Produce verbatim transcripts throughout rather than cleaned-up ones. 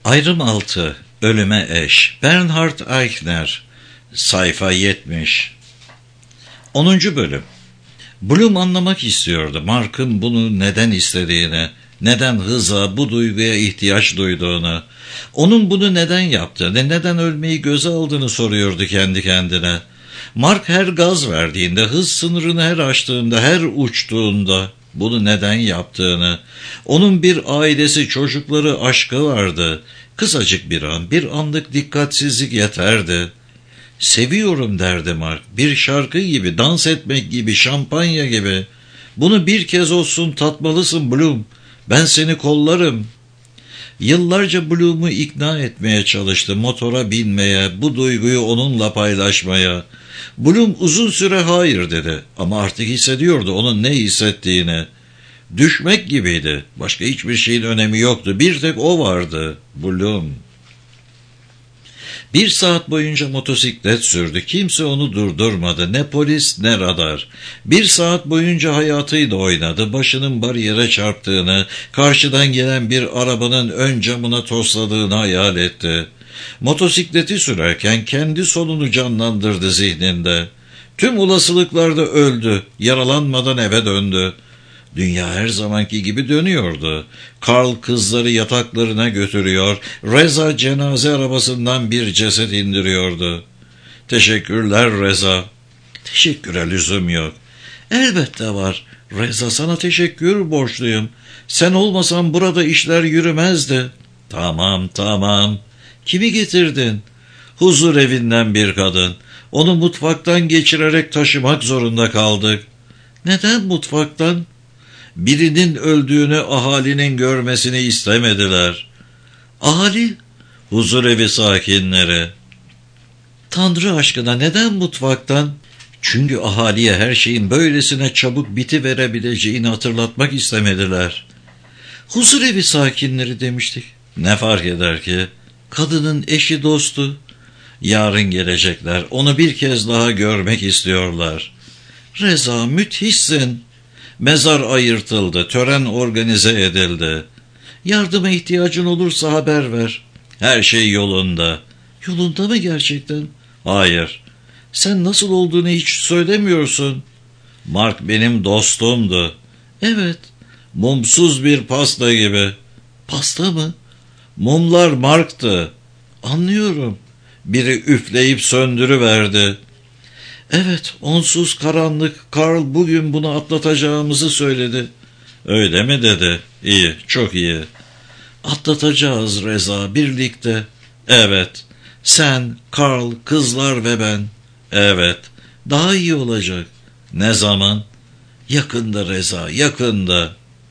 Ayrım altı. Ölüme eş. Bernhard Eichner. Sayfa yetmiş. onuncu bölüm. Bloom anlamak istiyordu Mark'ın bunu neden istediğini, neden hıza, bu duyguya ihtiyaç duyduğunu, onun bunu neden yaptığını, neden ölmeyi göze aldığını soruyordu kendi kendine. Mark her gaz verdiğinde, hız sınırını her aştığında, her uçtuğunda bunu neden yaptığını, onun bir ailesi, çocukları, aşkı vardı. Kısacık bir an, bir anlık dikkatsizlik yeterdi. Seviyorum derdi Mark. Bir şarkı gibi, dans etmek gibi, şampanya gibi. Bunu bir kez olsun tatmalısın Bloom. Ben seni kollarım. Yıllarca Bloom'u ikna etmeye çalıştı, motora binmeye, bu duyguyu onunla paylaşmaya. Bloom uzun süre hayır dedi ama artık hissediyordu onun ne hissettiğini. Düşmek gibiydi. Başka hiçbir şeyin önemi yoktu. Bir tek o vardı. Bloom. Bir saat boyunca motosiklet sürdü. Kimse onu durdurmadı. Ne polis ne radar. Bir saat boyunca hayatıyla oynadı. Başının bariyere çarptığını, karşıdan gelen bir arabanın ön camına tosladığını hayal etti. Motosikleti sürerken kendi sonunu canlandırdı zihninde. Tüm olasılıklarda öldü. Yaralanmadan eve döndü. Dünya her zamanki gibi dönüyordu. Karl kızları yataklarına götürüyor, Reza cenaze arabasından bir ceset indiriyordu. Teşekkürler Reza. Teşekküre lüzum yok. Elbette var. Reza, sana teşekkür borçluyum. Sen olmasan burada işler yürümezdi. Tamam tamam. Kimi getirdin? Huzur evinden bir kadın. Onu mutfaktan geçirerek taşımak zorunda kaldık. Neden mutfaktan? Birinin öldüğünü ahalinin görmesini istemediler. Ahali? Huzurevi sakinleri. Tanrı aşkına neden mutfaktan? Çünkü ahaliye her şeyin böylesine çabuk bitiverebileceğini hatırlatmak istemediler. Huzurevi sakinleri demiştik. Ne fark eder ki? Kadının eşi dostu. Yarın gelecekler. Onu bir kez daha görmek istiyorlar. Reza, müthişsin. Mezar ayırtıldı, tören organize edildi. Yardıma ihtiyacın olursa haber ver. Her şey yolunda. Yolunda mı gerçekten? Hayır. Sen nasıl olduğunu hiç söylemiyorsun. Mark benim dostumdu. Evet. Mumsuz bir pasta gibi. Pasta mı? Mumlar Mark'tı. Anlıyorum. Biri üfleyip söndürüverdi. Evet, onsuz karanlık. Karl bugün bunu atlatacağımızı söyledi. Öyle mi dedi? İyi, çok iyi. Atlatacağız Reza, birlikte. Evet, sen, Karl, kızlar ve ben. Evet, daha iyi olacak. Ne zaman? Yakında Reza, yakında.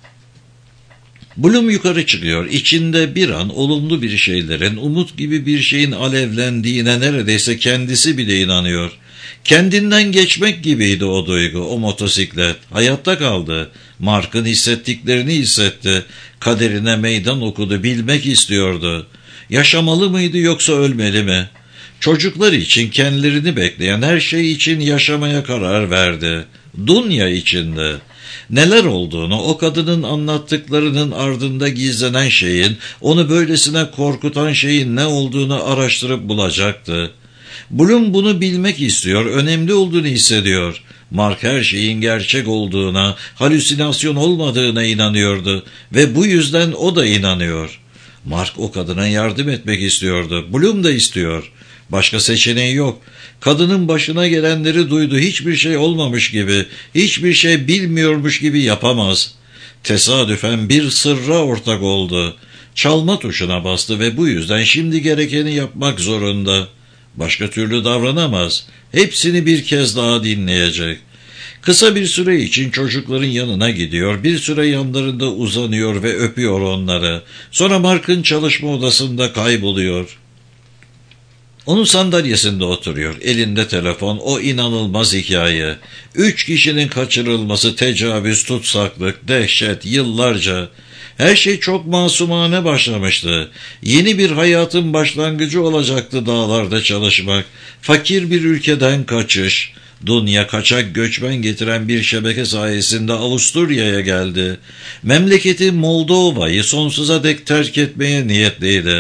Bloom yukarı çıkıyor. İçinde bir an olumlu bir şeylerin, umut gibi bir şeyin alevlendiğine neredeyse kendisi bile inanıyor. Kendinden geçmek gibiydi o duygu, o motosiklet. Hayatta kaldı. Mark'ın hissettiklerini hissetti. Kaderine meydan okudu, bilmek istiyordu. Yaşamalı mıydı yoksa ölmeli mi? Çocuklar için kendilerini bekleyen her şey için yaşamaya karar verdi. Dunya içinde. Neler olduğunu, o kadının anlattıklarının ardında gizlenen şeyin, onu böylesine korkutan şeyin ne olduğunu araştırıp bulacaktı. Bloom bunu bilmek istiyor, önemli olduğunu hissediyor. Mark her şeyin gerçek olduğuna, halüsinasyon olmadığına inanıyordu ve bu yüzden o da inanıyor. Mark o kadına yardım etmek istiyordu. Bloom da istiyor. Başka seçeneği yok. Kadının başına gelenleri duydu, hiçbir şey olmamış gibi, hiçbir şey bilmiyormuş gibi yapamaz. Tesadüfen bir sırra ortak oldu. Çalma tuşuna bastı ve bu yüzden şimdi gerekeni yapmak zorunda. Başka türlü davranamaz. Hepsini bir kez daha dinleyecek. Kısa bir süre için çocukların yanına gidiyor, bir süre yanlarında uzanıyor ve öpüyor onları. Sonra Mark'ın çalışma odasında kayboluyor. Onun sandalyesinde oturuyor, elinde telefon, o inanılmaz hikaye. Üç kişinin kaçırılması, tecavüz, tutsaklık, dehşet, yıllarca. Her şey çok masumane başlamıştı. Yeni bir hayatın başlangıcı olacaktı dağlarda çalışmak. Fakir bir ülkeden kaçış. Dunya kaçak göçmen getiren bir şebeke sayesinde Avusturya'ya geldi. Memleketi Moldova'yı sonsuza dek terk etmeye niyetliydi.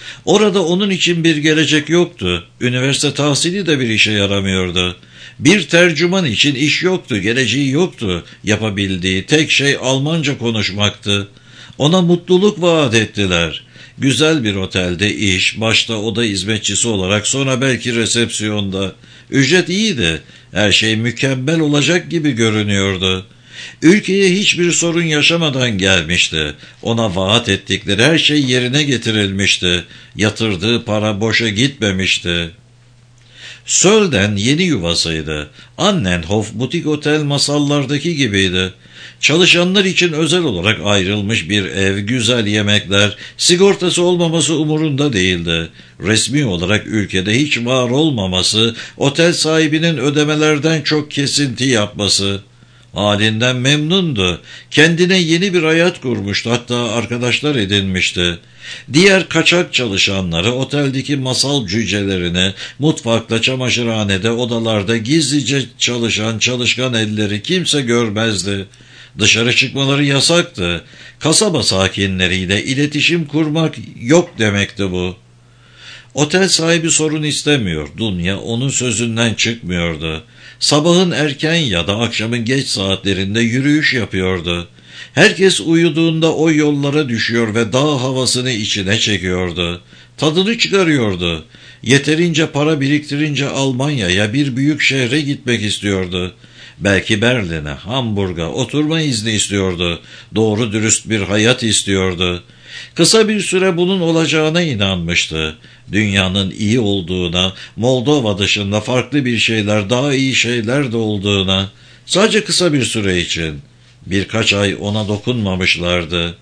Orada onun için bir gelecek yoktu. Üniversite tahsili de bir işe yaramıyordu. Bir tercüman için iş yoktu, geleceği yoktu. Yapabildiği tek şey Almanca konuşmaktı. Ona mutluluk vaat ettiler. Güzel bir otelde iş, başta oda hizmetçisi olarak, sonra belki resepsiyonda. Ücret iyiydi, her şey mükemmel olacak gibi görünüyordu. Ülkeye hiçbir sorun yaşamadan gelmişti. Ona vaat ettikleri her şey yerine getirilmişti. Yatırdığı para boşa gitmemişti. Sölden yeni yuvasıydı. Annenhof butik otel masallardaki gibiydi. Çalışanlar için özel olarak ayrılmış bir ev, güzel yemekler, sigortası olmaması umurunda değildi. Resmi olarak ülkede hiç var olmaması, otel sahibinin ödemelerden çok kesinti yapması. Halinden memnundu. Kendine yeni bir hayat kurmuştu, hatta arkadaşlar edinmişti. Diğer kaçak çalışanları oteldeki masal cücelerini, mutfakta, çamaşırhanede, odalarda gizlice çalışan çalışkan elleri kimse görmezdi. Dışarı çıkmaları yasaktı. Kasaba sakinleriyle iletişim kurmak yok demekti bu. Otel sahibi sorun istemiyor. Dunya onun sözünden çıkmıyordu. Sabahın erken ya da akşamın geç saatlerinde yürüyüş yapıyordu. Herkes uyuduğunda o yollara düşüyor ve dağ havasını içine çekiyordu. Tadını çıkarıyordu. Yeterince para biriktirince Almanya'ya, bir büyük şehre gitmek istiyordu. Belki Berlin'e, Hamburg'a oturma izni istiyordu. Doğru dürüst bir hayat istiyordu. Kısa bir süre bunun olacağına inanmıştı. Dünyanın iyi olduğuna, Moldova dışında farklı bir şeyler, daha iyi şeyler de olduğuna. Sadece kısa bir süre için. Birkaç ay ona dokunmamışlardı.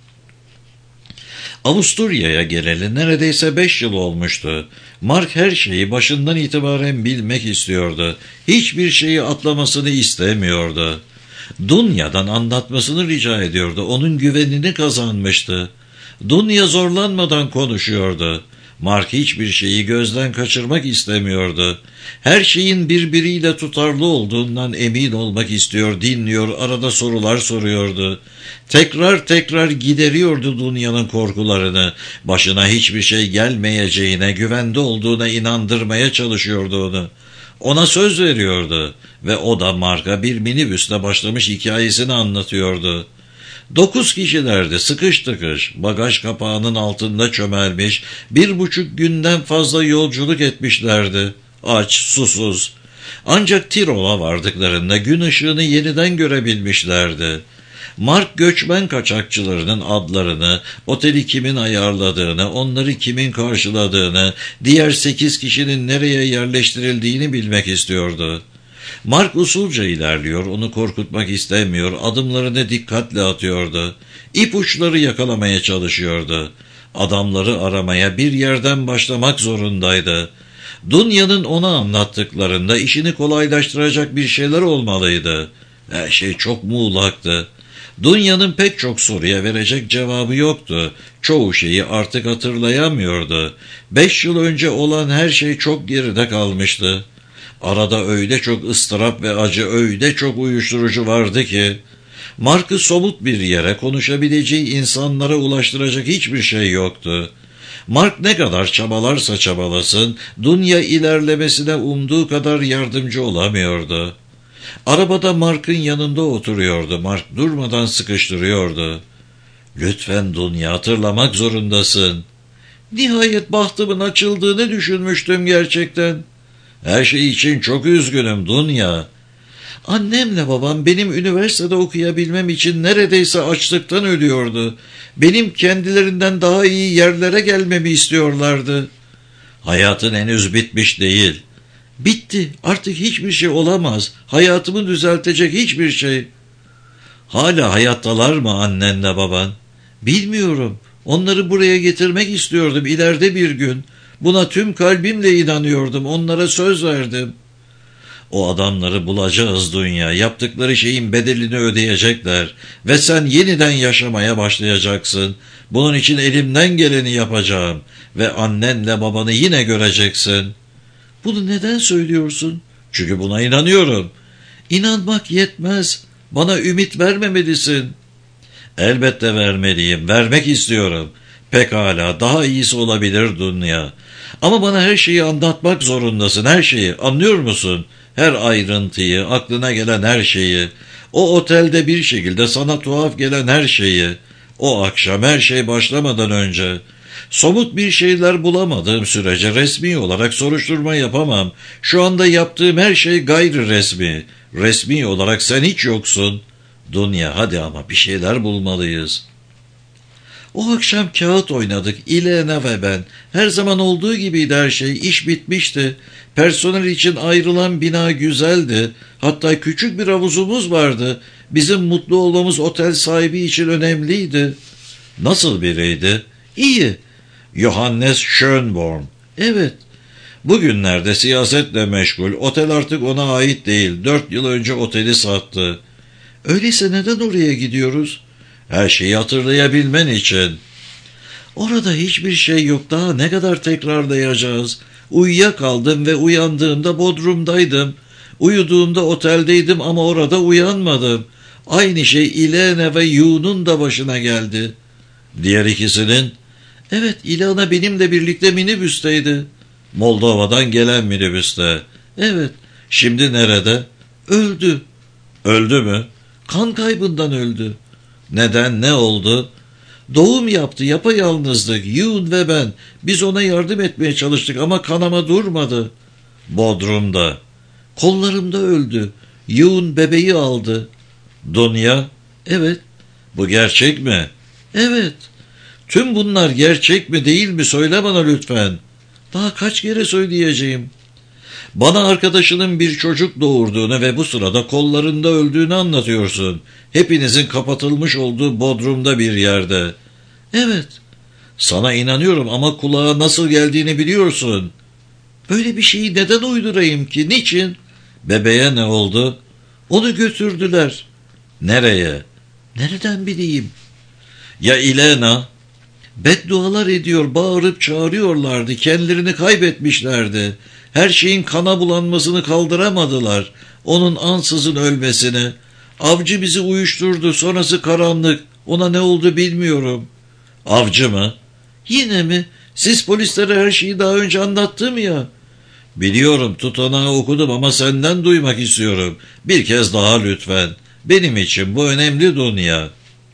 Avusturya'ya geleli neredeyse beş yıl olmuştu. Mark her şeyi başından itibaren bilmek istiyordu. Hiçbir şeyi atlamasını istemiyordu. Dunya'dan anlatmasını rica ediyordu. Onun güvenini kazanmıştı. Dunya zorlanmadan konuşuyordu. Mark hiçbir şeyi gözden kaçırmak istemiyordu. Her şeyin birbiriyle tutarlı olduğundan emin olmak istiyor, dinliyor, arada sorular soruyordu. Tekrar tekrar gideriyordu Dunya'nın korkularını. Başına hiçbir şey gelmeyeceğine, güvende olduğuna inandırmaya çalışıyordu onu. Ona söz veriyordu ve o da Mark'a bir minibüsle başlamış hikayesini anlatıyordu. Dokuz kişilerdi, sıkış tıkış, bagaj kapağının altında çömelmiş, bir buçuk günden fazla yolculuk etmişlerdi. Aç, susuz. Ancak Tirol'a vardıklarında gün ışığını yeniden görebilmişlerdi. Mark göçmen kaçakçılarının adlarını, oteli kimin ayarladığını, onları kimin karşıladığını, diğer sekiz kişinin nereye yerleştirildiğini bilmek istiyordu. Mark usulca ilerliyor, onu korkutmak istemiyor, adımlarını dikkatle atıyordu. İpuçları yakalamaya çalışıyordu. Adamları aramaya bir yerden başlamak zorundaydı. Dunya'nın ona anlattıklarında işini kolaylaştıracak bir şeyler olmalıydı. Her şey çok muğlaktı. Dunya'nın pek çok soruya verecek cevabı yoktu. Çoğu şeyi artık hatırlayamıyordu. Beş yıl önce olan her şey çok geride kalmıştı. Arada öyle çok ıstırap ve acı, öyle çok uyuşturucu vardı ki, Mark'ı somut bir yere, konuşabileceği insanlara ulaştıracak hiçbir şey yoktu. Mark ne kadar çabalarsa çabalasın, Dunya ilerlemesine umduğu kadar yardımcı olamıyordu. Arabada Mark'ın yanında oturuyordu. Mark durmadan sıkıştırıyordu. "Lütfen Dunya, hatırlamak zorundasın." "Nihayet bahtımın açıldığını düşünmüştüm gerçekten." "Her şey için çok üzgünüm Dunya." "Annemle babam benim üniversitede okuyabilmem için neredeyse açlıktan ölüyordu. Benim kendilerinden daha iyi yerlere gelmemi istiyorlardı." "Hayatın henüz bitmiş değil." "Bitti. Artık hiçbir şey olamaz. Hayatımı düzeltecek hiçbir şey." "Hala hayattalar mı annenle baban?" "Bilmiyorum. Onları buraya getirmek istiyordum ileride bir gün. Buna tüm kalbimle inanıyordum. Onlara söz verdim." "O adamları bulacağız Dunya. Yaptıkları şeyin bedelini ödeyecekler. Ve sen yeniden yaşamaya başlayacaksın. Bunun için elimden geleni yapacağım. Ve annenle babanı yine göreceksin." "Bunu neden söylüyorsun?" "Çünkü buna inanıyorum." "İnanmak yetmez. Bana ümit vermemelisin." "Elbette vermeliyim. Vermek istiyorum. Pekala, daha iyisi olabilir Dünya. Ama bana her şeyi anlatmak zorundasın, her şeyi. Anlıyor musun? Her ayrıntıyı, aklına gelen her şeyi. O otelde bir şekilde sana tuhaf gelen her şeyi. O akşam her şey başlamadan önce. Somut bir şeyler bulamadığım sürece resmi olarak soruşturma yapamam. Şu anda yaptığım her şey gayri resmi. Resmi olarak sen hiç yoksun. Dünya, hadi ama bir şeyler bulmalıyız. O akşam kağıt oynadık, İlena ve ben. Her zaman olduğu gibiydi her şey, iş bitmişti. Personel için ayrılan bina güzeldi. Hatta küçük bir havuzumuz vardı. Bizim mutlu olmamız otel sahibi için önemliydi. Nasıl biriydi? İyi. Johannes Schönborn. Evet. Bugünlerde siyasetle meşgul. Otel artık ona ait değil. Dört yıl önce oteli sattı. Öyleyse neden oraya gidiyoruz? Her şeyi hatırlayabilmen için. Orada hiçbir şey yok. Daha ne kadar tekrarlayacağız? Uyuyakaldım ve uyandığımda Bodrum'daydım. Uyuduğumda oteldeydim ama orada uyanmadım. Aynı şey Ilena ve Yu'nun da başına geldi. Diğer ikisinin? Evet, Ilena benimle birlikte minibüsteydi. Moldova'dan gelen minibüste. Evet. Şimdi nerede? Öldü. Öldü mü? Kan kaybından öldü. Neden? Ne oldu? Doğum yaptı, yapayalnızdık. Yun ve ben. Biz ona yardım etmeye çalıştık ama kanama durmadı. Bodrum'da. Kollarımda öldü. Yun bebeği aldı. Dunya? Evet. Bu gerçek mi? Evet. Tüm bunlar gerçek mi değil mi? Söyle bana lütfen. Daha kaç kere söyleyeceğim? Bana arkadaşının bir çocuk doğurduğunu ve bu sırada kollarında öldüğünü anlatıyorsun. Hepinizin kapatılmış olduğu Bodrum'da bir yerde. Evet. Sana inanıyorum ama kulağa nasıl geldiğini biliyorsun. Böyle bir şeyi neden uydurayım ki? Niçin? Bebeğe ne oldu? Onu götürdüler. Nereye? Nereden bileyim? Ya Ilena? Beddualar ediyor, bağırıp çağırıyorlardı. Kendilerini kaybetmişlerdi. Her şeyin kana bulanmasını kaldıramadılar. Onun ansızın ölmesini. Avcı bizi uyuşturdu. Sonrası karanlık. Ona ne oldu bilmiyorum. Avcı mı? Yine mi? Siz polislere her şeyi daha önce anlattım ya. Biliyorum, tutanağı okudum ama senden duymak istiyorum. Bir kez daha lütfen. Benim için bu önemli Dünya.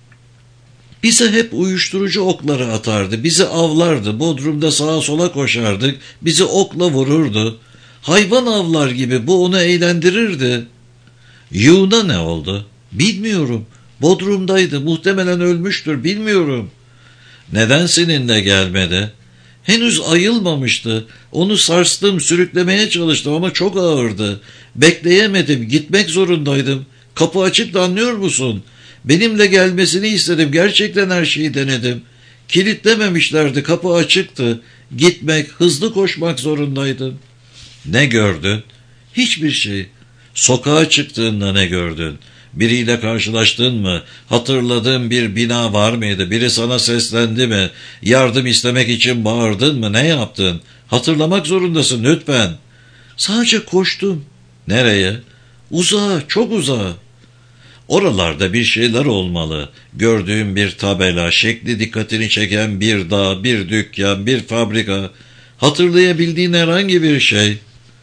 Bize hep uyuşturucu okları atardı. Bizi avlardı. Bodrum'da sağa sola koşardık. Bizi okla vururdu. Hayvan avlar gibi, bu onu eğlendirirdi. Yu'na ne oldu? Bilmiyorum. Bodrum'daydı. Muhtemelen ölmüştür. Bilmiyorum. Neden seninle gelmedi? Henüz ayılmamıştı. Onu sarstım, sürüklemeye çalıştım ama çok ağırdı. Bekleyemedim. Gitmek zorundaydım. Kapı açıktı, anlıyor musun? Benimle gelmesini istedim. Gerçekten her şeyi denedim. Kilitlememişlerdi. Kapı açıktı. Gitmek, hızlı koşmak zorundaydım. Ne gördün? Hiçbir şey. Sokağa çıktığında ne gördün? Biriyle karşılaştın mı? Hatırladığın bir bina var mıydı? Biri sana seslendi mi? Yardım istemek için bağırdın mı? Ne yaptın? Hatırlamak zorundasın lütfen. Sadece koştum. Nereye? Uzağa, çok uzağa. Oralarda bir şeyler olmalı. Gördüğüm bir tabela, şekli dikkatini çeken bir dağ, bir dükkan, bir fabrika. Hatırlayabildiğin herhangi bir şey.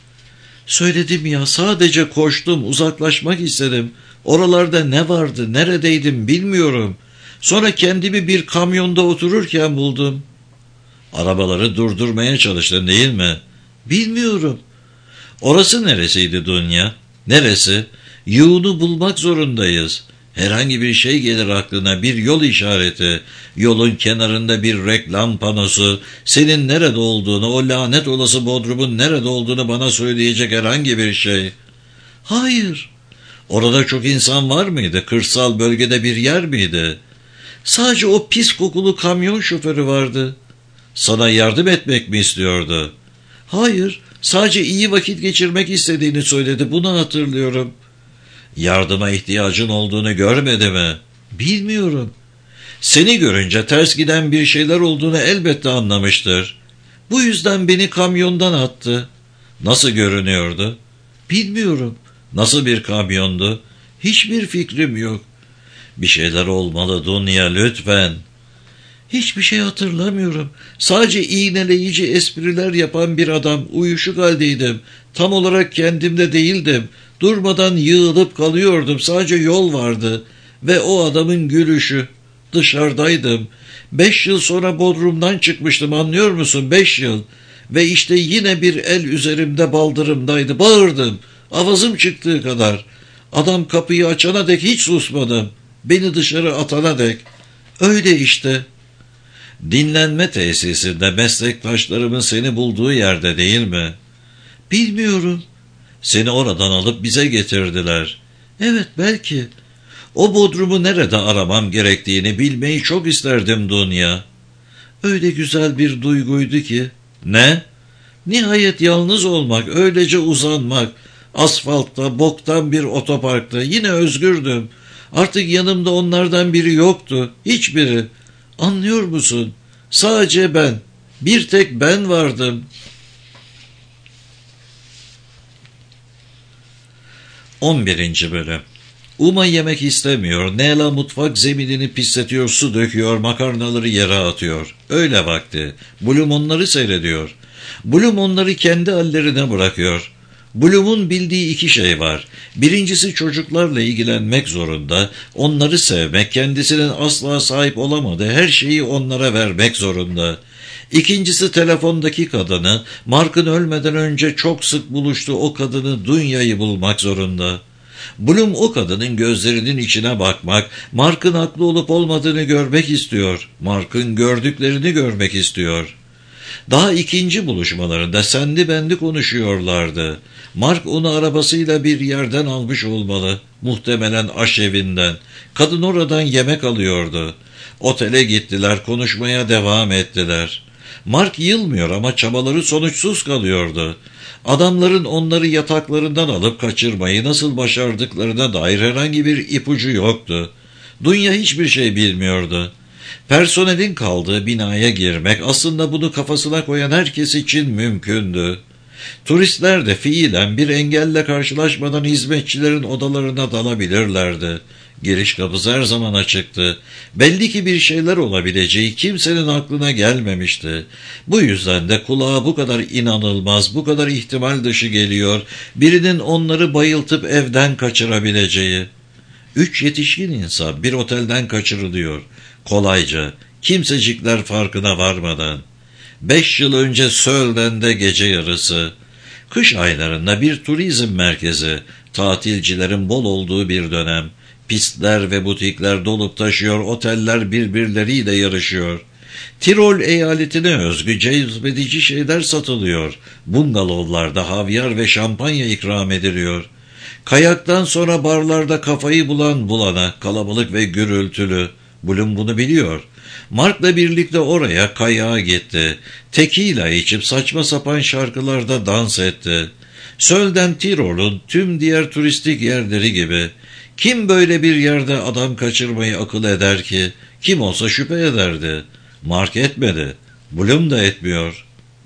Söyledim ya, sadece koştum, uzaklaşmak istedim. Oralarda ne vardı, neredeydim bilmiyorum. Sonra kendimi bir kamyonda otururken buldum. Arabaları durdurmaya çalıştın değil mi? Bilmiyorum. Orası neresiydi Dünya? Neresi? Yu'nu bulmak zorundayız. Herhangi bir şey gelir aklına, bir yol işareti, yolun kenarında bir reklam panosu, senin nerede olduğunu, o lanet olası Bodrum'un nerede olduğunu bana söyleyecek herhangi bir şey. Hayır. Orada çok insan var mıydı? Kırsal bölgede bir yer miydi? Sadece o pis kokulu kamyon şoförü vardı. Sana yardım etmek mi istiyordu? Hayır, sadece iyi vakit geçirmek istediğini söyledi, bunu hatırlıyorum. Yardıma ihtiyacın olduğunu görmedi mi? Bilmiyorum. Seni görünce ters giden bir şeyler olduğunu elbette anlamıştır. Bu yüzden beni kamyondan attı. Nasıl görünüyordu? Bilmiyorum. Nasıl bir kamyondu? Hiçbir fikrim yok. Bir şeyler olmalı Dünya, lütfen. Hiçbir şey hatırlamıyorum. Sadece iğneleyici espriler yapan bir adam, uyuşuk haldeydim. Tam olarak kendimde değildim. Durmadan yığılıp kalıyordum. Sadece yol vardı. Ve o adamın gülüşü. Dışarıdaydım. Beş yıl sonra Bodrum'dan çıkmıştım, anlıyor musun? Beş yıl. Ve işte yine bir el üzerimde baldırımdaydı. Bağırdım. Avazım çıktığı kadar. Adam kapıyı açana dek hiç susmadım. Beni dışarı atana dek. Öyle işte. Dinlenme tesisinde meslektaşlarımın seni bulduğu yerde değil mi? Bilmiyorum. Seni oradan alıp bize getirdiler. Evet, belki. O Bodrum'u nerede aramam gerektiğini bilmeyi çok isterdim Dunya. Öyle güzel bir duyguydu ki. Ne? Nihayet yalnız olmak, öylece uzanmak. Asfaltta, boktan bir otoparkta yine özgürdüm. Artık yanımda onlardan biri yoktu. Hiçbiri. Anlıyor musun? Sadece ben. Bir tek ben vardım. on birinci Bölüm. Uma yemek istemiyor. Nela mutfak zeminini pisletiyor, su döküyor, makarnaları yere atıyor. Öyle vakti. Bloom onları seyrediyor. Bloom onları kendi hallerine bırakıyor. Bloom'un bildiği iki şey var. Birincisi, çocuklarla ilgilenmek zorunda, onları sevmek, kendisinin asla sahip olamadığı her şeyi onlara vermek zorunda. İkincisi, telefondaki kadını, Mark'ın ölmeden önce çok sık buluştuğu o kadını, Dunya'yı bulmak zorunda. Bloom o kadının gözlerinin içine bakmak, Mark'ın haklı olup olmadığını görmek istiyor. Mark'ın gördüklerini görmek istiyor. Daha ikinci buluşmalarında sendi bendi konuşuyorlardı. Mark onu arabasıyla bir yerden almış olmalı. Muhtemelen aşevinden. Kadın oradan yemek alıyordu. Otele gittiler, konuşmaya devam ettiler. Mark yılmıyor ama çabaları sonuçsuz kalıyordu. Adamların onları yataklarından alıp kaçırmayı nasıl başardıklarına dair herhangi bir ipucu yoktu. Dunya hiçbir şey bilmiyordu. Personelin kaldığı binaya girmek aslında bunu kafasına koyan herkes için mümkündü. Turistler de fiilen bir engelle karşılaşmadan hizmetçilerin odalarına dalabilirlerdi. Giriş kapısı her zaman açıktı. Belli ki bir şeyler olabileceği kimsenin aklına gelmemişti. Bu yüzden de kulağa bu kadar inanılmaz, bu kadar ihtimal dışı geliyor, birinin onları bayıltıp evden kaçırabileceği. Üç yetişkin insan bir otelden kaçırılıyor. Kolayca, kimsecikler farkına varmadan. Beş yıl önce Sölden'de gece yarısı. Kış aylarında bir turizm merkezi, tatilcilerin bol olduğu bir dönem. Pistler ve butikler dolup taşıyor, oteller birbirleriyle yarışıyor. Tirol eyaletine özgü cezbedici şeyler satılıyor. Bungalovlarda havyar ve şampanya ikram ediliyor. Kayaktan sonra barlarda kafayı bulan bulana, kalabalık ve gürültülü. Bloom bunu biliyor. Mark'la birlikte oraya kayağa gitti. Tekila içip saçma sapan şarkılarda dans etti. Sölden Tirol'un tüm diğer turistik yerleri gibi. Kim böyle bir yerde adam kaçırmayı akıl eder ki? Kim olsa şüphe ederdi. Mark etmedi. Bloom da etmiyor.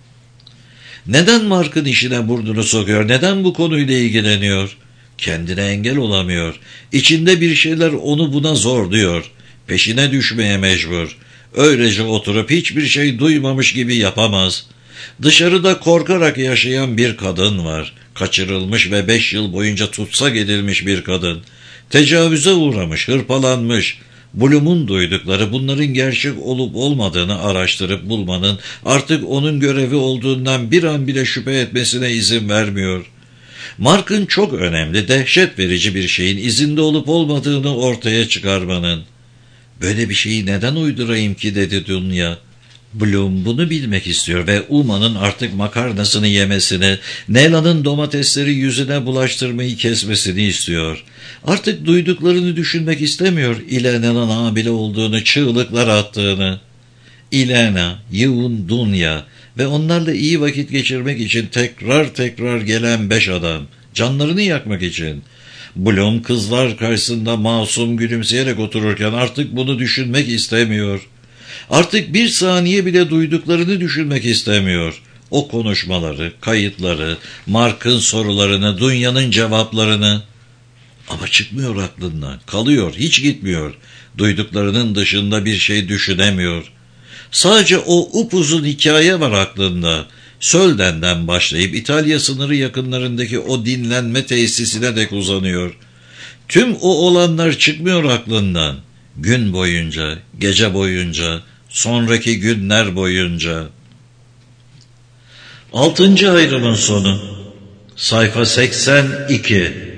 Neden Mark'ın işine burnunu sokuyor? Neden bu konuyla ilgileniyor? Kendine engel olamıyor. İçinde bir şeyler onu buna zorluyor. Peşine düşmeye mecbur. Öylece oturup hiçbir şey duymamış gibi yapamaz. Dışarıda korkarak yaşayan bir kadın var. Kaçırılmış ve beş yıl boyunca tutsak edilmiş bir kadın. Tecavüze uğramış, hırpalanmış. Bloom'un duydukları bunların gerçek olup olmadığını araştırıp bulmanın artık onun görevi olduğundan bir an bile şüphe etmesine izin vermiyor. Mark'ın çok önemli, dehşet verici bir şeyin izinde olup olmadığını ortaya çıkarmanın. Böyle bir şeyi neden uydurayım ki dedi Dunya. Bloom bunu bilmek istiyor ve Uma'nın artık makarnasını yemesini, Nela'nın domatesleri yüzüne bulaştırmayı kesmesini istiyor. Artık duyduklarını düşünmek istemiyor, Ilena'nın hamile olduğunu, çığlıklar attığını. Ilena, Yun, Dunya ve onlarla iyi vakit geçirmek için tekrar tekrar gelen beş adam, canlarını yakmak için. Bloom kızlar karşısında masum gülümseyerek otururken artık bunu düşünmek istemiyor. Artık bir saniye bile duyduklarını düşünmek istemiyor. O konuşmaları, kayıtları, Mark'ın sorularını, Dunya'nın cevaplarını. Ama çıkmıyor aklından, kalıyor, hiç gitmiyor. Duyduklarının dışında bir şey düşünemiyor. Sadece o upuzun hikaye var aklında. Sölden'den başlayıp İtalya sınırı yakınlarındaki o dinlenme tesisine dek uzanıyor. Tüm o olanlar çıkmıyor aklından. Gün boyunca, gece boyunca, sonraki günler boyunca. Altıncı ayrımın sonu. Sayfa seksen iki.